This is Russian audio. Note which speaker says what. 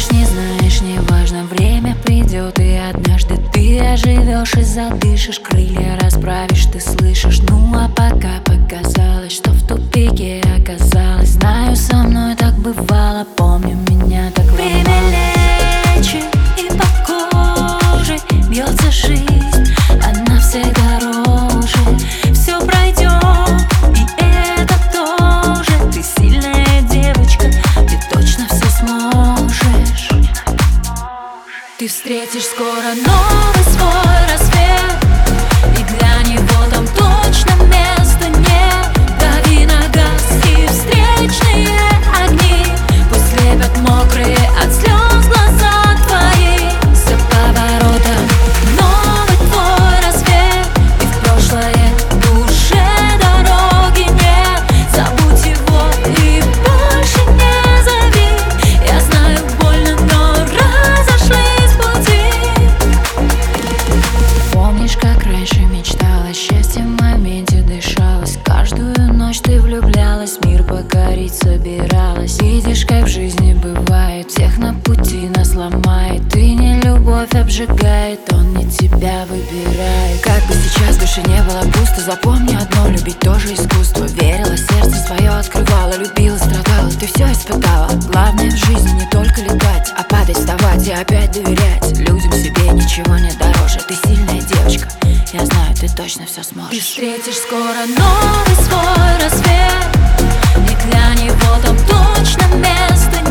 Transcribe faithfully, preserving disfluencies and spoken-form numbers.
Speaker 1: знаешь, не знаешь, не важно, время придет, и однажды ты оживешь и задышишь, крылья расправишь, ты слышишь. Ну а пока показалось, что в тупике оказалось. Знаю, со мной так бывало, помню, меня так ломало. Время лечит, и по коже бьется жизнь, она всегда дороже. Все пройдет, и это тоже. Ты сильная девочка, ты точно все сможешь. Ты встретишь скоро новый свой рассвет, и для него там точно места нет. Дави на газ, и встречные огни пусть слепят мокрые от слез глаза твои. За поворотом новый твой рассвет, и в прошлое душе дороги нет. Забудь его и больше не зови. Я знаю, больно, но разошлись пути. Помнишь, как раньше мечтала, счастье в моменте дышалось. Каждую ночь ты влюблялась, мир покорить собиралась. Видишь, как в жизни бывает, всех на пути нас ломает. Ты не любовь обжигает, он не тебя выбирает. Как бы сейчас в душе не было пусто, запомни одно: любить тоже искусство. Верила, сердце свое открывала, любила, страдала, ты все испытала. Главное в жизни не только летать, а падать, вставать и опять доверять людям, себе ничего не дороже. Ты сильная девочка, я знаю, ты точно все сможешь. Ты встретишь скоро новый свой рассвет, и для него там точно места нет.